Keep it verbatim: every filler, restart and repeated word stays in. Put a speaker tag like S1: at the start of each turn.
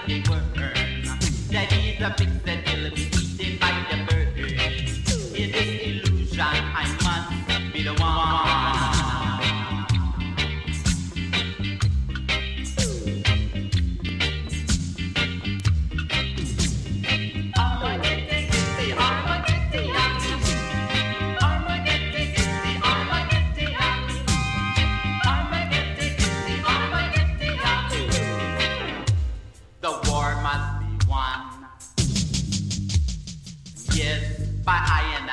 S1: the worm. That is a fix that will be eaten by the bird. In this illusion, I must be the one. By I and